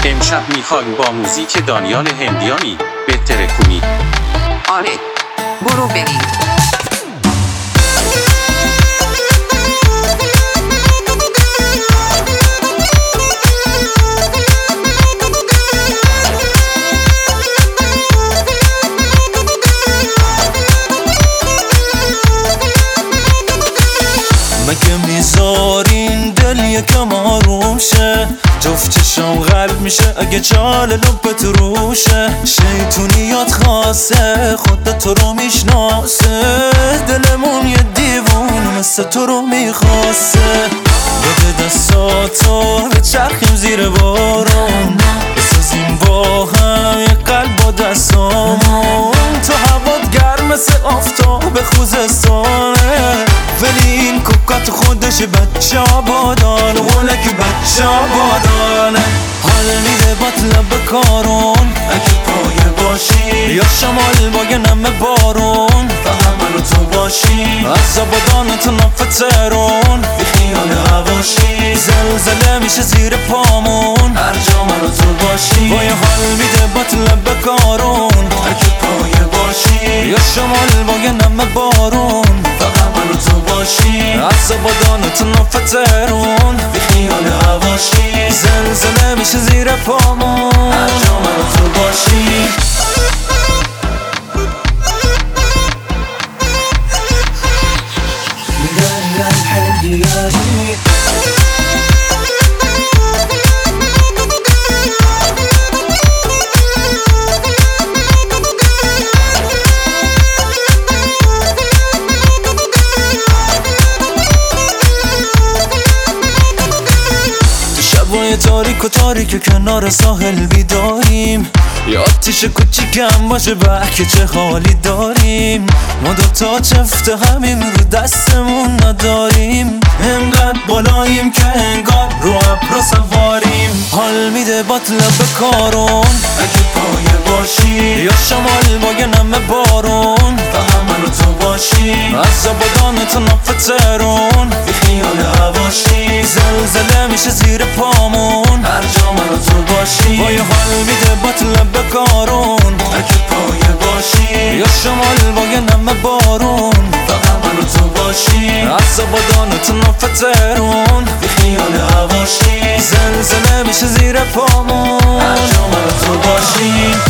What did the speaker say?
امشب میخوایم با موزیک دانیال هندیانی بهتره کنید. آره برو بریم. مگه میذارین دل یکم آروم شه؟ جفت چشم قلب میشه اگه چال لبت روشه. شیطونیات خاصه خودت تو رو میشناسه، دلمون یه دیوون مثل تو رو میخواسته. بده دستاتو به چرخیم زیر بارون، بسازیم با هم یه قلب با دستامون. تو هوات گرم مثل آفتاب خوزستانه، ولی این کوکات خودش بچه آبادانه، ولک بچه آبادانه. حال میده باطلب بکارون اگه پایه باشی، یا شمال با یه نمه بارون فقط من و تو باشی. از آبادان تا نفت ترون بی خیال هواشی، زلزله میشه زیر پامون هر جا من و تو باشی. با یه حال میده باطلب بکارون اگه پایه باشی، یا شمال با یه نمه بارون فقط من و تو باشی. از آبادان تا نفت ترون بی خیال هواشی، زلزله میشه زیر پامون هر جا من و تو باشی. شبای تاریک و تاریک کنار ساحل بیداریم، یه آتیش کوچیکم باشه که چه حالی داریم. ما دوتا چفت همیم رو دستمون نداریم، انقدر بالاییم که انگار رو ابر سواریم. حال میده باطلب بکارون اگه پایه باشی، یا شمال با یه نمه بارون فقط من و تو باشی. از آبادان تا نفت ترون بی خیال هواشی، زلزله میشه زیر پامون هر جا من و تو باشی. با یه حال میده باطلب بکارون اگه پایه باشی، یا شمال با یه نمه بارون فقط من و تو باشی. از آبادان تا نفت ترون بی خیال هواشی، زلزله میشه زیر پامون هر جا من و تو باشی.